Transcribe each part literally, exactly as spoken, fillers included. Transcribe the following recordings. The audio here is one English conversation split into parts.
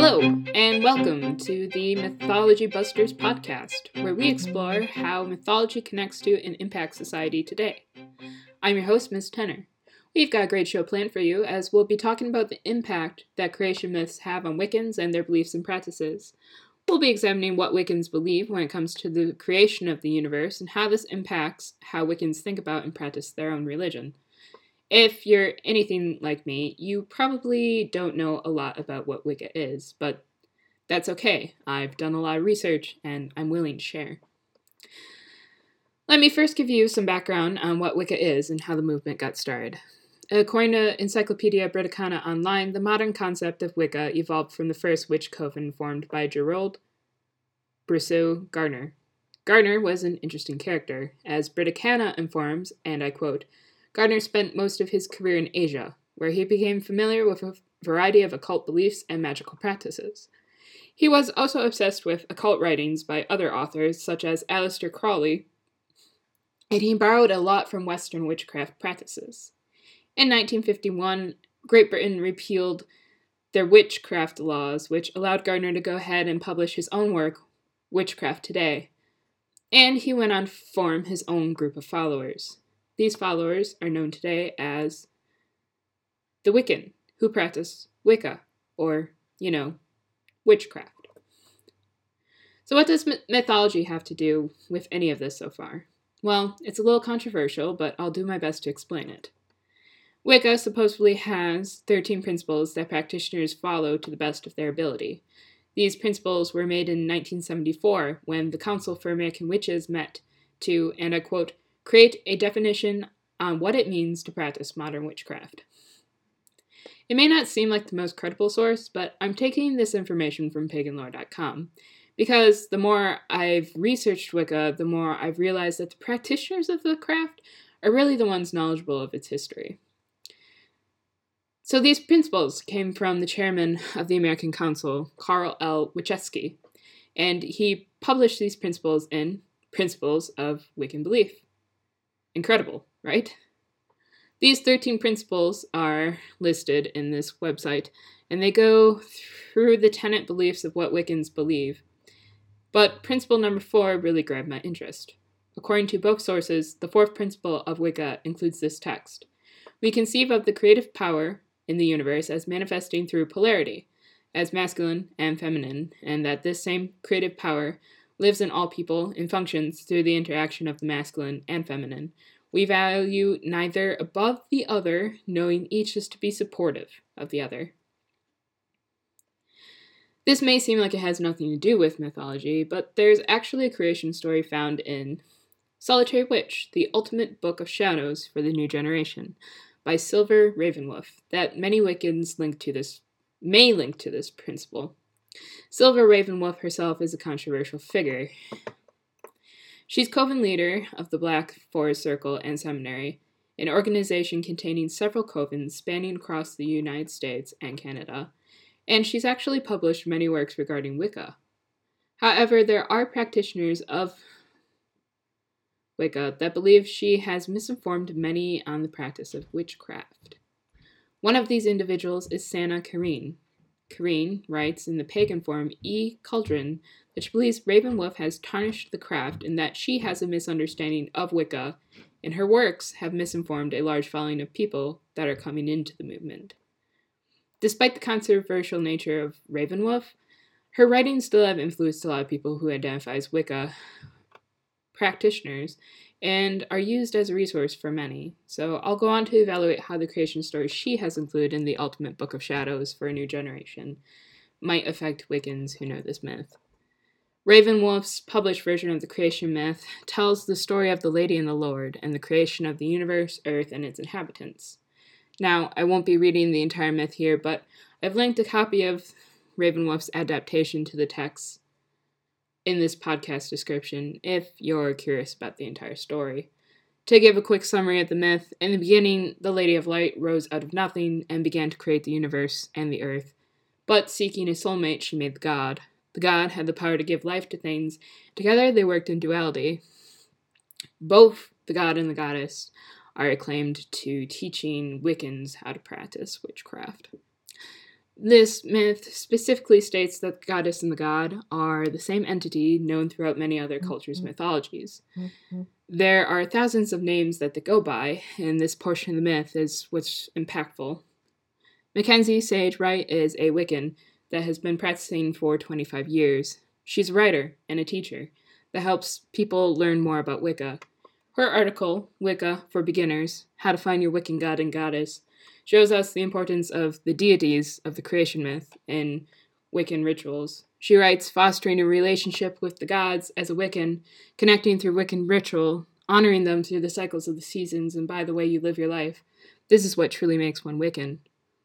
Hello, and welcome to the Mythology Busters podcast, where we explore how mythology connects to and impacts society today. I'm your host, Miss Tenner. We've got a great show planned for you, as we'll be talking about the impact that creation myths have on Wiccans and their beliefs and practices. We'll be examining what Wiccans believe when it comes to the creation of the universe, and how this impacts how Wiccans think about and practice their own religion. If you're anything like me, you probably don't know a lot about what Wicca is, but that's okay. I've done a lot of research, and I'm willing to share. Let me first give you some background on what Wicca is and how the movement got started. According to Encyclopedia Britannica Online, the modern concept of Wicca evolved from the first witch coven formed by Gerald Brosseau Gardner. Gardner was an interesting character. As Britannica informs, and I quote, Gardner spent most of his career in Asia, where he became familiar with a variety of occult beliefs and magical practices. He was also obsessed with occult writings by other authors, such as Aleister Crowley, and he borrowed a lot from Western witchcraft practices. In nineteen fifty-one, Great Britain repealed their witchcraft laws, which allowed Gardner to go ahead and publish his own work, Witchcraft Today, and he went on to form his own group of followers. These followers are known today as the Wiccan, who practice Wicca, or, you know, witchcraft. So what does mythology have to do with any of this so far? Well, it's a little controversial, but I'll do my best to explain it. Wicca supposedly has thirteen principles that practitioners follow to the best of their ability. These principles were made in nineteen seventy-four, when the Council for American Witches met to, and I quote, create a definition on what it means to practice modern witchcraft. It may not seem like the most credible source, but I'm taking this information from pagan lore dot com, because the more I've researched Wicca, the more I've realized that the practitioners of the craft are really the ones knowledgeable of its history. So these principles came from the chairman of the American Council, Karl L. Wojcicki, and he published these principles in Principles of Wiccan Belief. Incredible, right? These thirteen principles are listed in this website, and they go through the tenet beliefs of what Wiccans believe. But principle number four really grabbed my interest. According to both sources, the fourth principle of Wicca includes this text. We conceive of the creative power in the universe as manifesting through polarity, as masculine and feminine, and that this same creative power lives in all people and functions through the interaction of the masculine and feminine. We value neither above the other, knowing each is to be supportive of the other. This may seem like it has nothing to do with mythology, but there's actually a creation story found in Solitary Witch, the Ultimate Book of Shadows for the New Generation, by Silver Ravenwolf, that many Wiccans link to this, may link to this principle. Silver Ravenwolf herself is a controversial figure. She's coven leader of the Black Forest Circle and Seminary, an organization containing several covens spanning across the United States and Canada, and she's actually published many works regarding Wicca. However, there are practitioners of Wicca that believe she has misinformed many on the practice of witchcraft. One of these individuals is Sanna Kareen. Kareen writes in the pagan form E. Cauldron that she believes Ravenwolf has tarnished the craft and that she has a misunderstanding of Wicca, and her works have misinformed a large following of people that are coming into the movement. Despite the controversial nature of Ravenwolf, her writings still have influenced a lot of people who identify as Wicca practitioners and are used as a resource for many. So I'll go on to evaluate how the creation story she has included in the Ultimate Book of Shadows for a New Generation might affect Wiccans who know this myth. Ravenwolf's published version of the creation myth tells the story of the Lady and the Lord and the creation of the universe, earth, and its inhabitants. Now, I won't be reading the entire myth here, but I've linked a copy of Ravenwolf's adaptation to the text in this podcast description if you're curious about the entire story. To give a quick summary of the myth, in the beginning, the Lady of Light rose out of nothing and began to create the universe and the earth. But seeking a soulmate, she made the god. The god had the power to give life to things. Together, they worked in duality. Both the god and the goddess are acclaimed to teaching Wiccans how to practice witchcraft. This myth specifically states that the goddess and the god are the same entity known throughout many other cultures' mm-hmm. mythologies. Mm-hmm. There are thousands of names that they go by, and this portion of the myth is what's impactful. Mackenzie Sage Wright is a Wiccan that has been practicing for twenty-five years. She's a writer and a teacher that helps people learn more about Wicca. Her article, Wicca for Beginners, How to Find Your Wiccan God and Goddess, shows us the importance of the deities of the creation myth in Wiccan rituals. She writes, fostering a relationship with the gods as a Wiccan, connecting through Wiccan ritual, honoring them through the cycles of the seasons and by the way you live your life. This is what truly makes one Wiccan.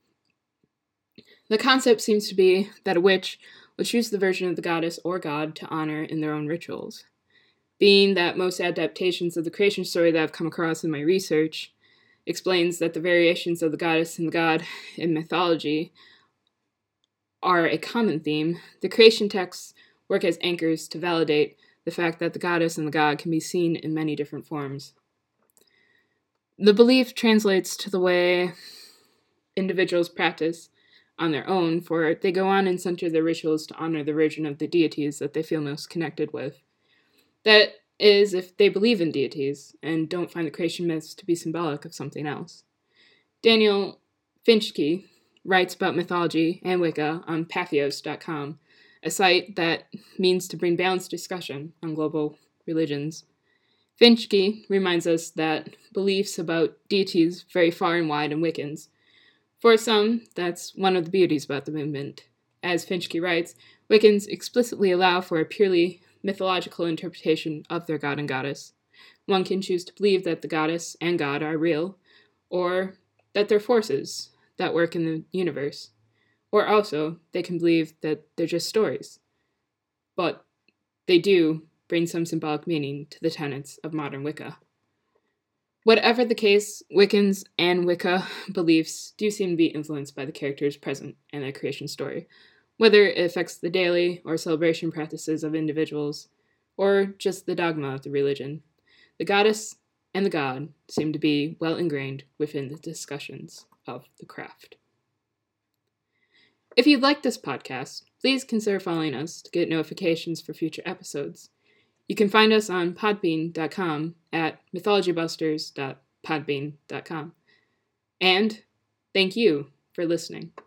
The concept seems to be that a witch will choose the version of the goddess or god to honor in their own rituals. Being that most adaptations of the creation story that I've come across in my research explains that the variations of the goddess and the god in mythology are a common theme, the creation texts work as anchors to validate the fact that the goddess and the god can be seen in many different forms. The belief translates to the way individuals practice on their own, for they go on and center their rituals to honor the version of the deities that they feel most connected with. That is, if they believe in deities and don't find the creation myths to be symbolic of something else. Daniel Finchke writes about mythology and Wicca on Patheos dot com, a site that means to bring balanced discussion on global religions. Finchke reminds us that beliefs about deities vary far and wide in Wiccans. For some, that's one of the beauties about the movement. As Finchke writes, Wiccans explicitly allow for a purely mythological interpretation of their god and goddess. One can choose to believe that the goddess and god are real, or that they're forces that work in the universe. Or also, they can believe that they're just stories. But they do bring some symbolic meaning to the tenets of modern Wicca. Whatever the case, Wiccans and Wicca beliefs do seem to be influenced by the characters present in their creation story, whether it affects the daily or celebration practices of individuals, or just the dogma of the religion. The goddess and the god seem to be well ingrained within the discussions of the craft. If you'd like this podcast, please consider following us to get notifications for future episodes. You can find us on podbean dot com at mythology busters dot podbean dot com. And thank you for listening.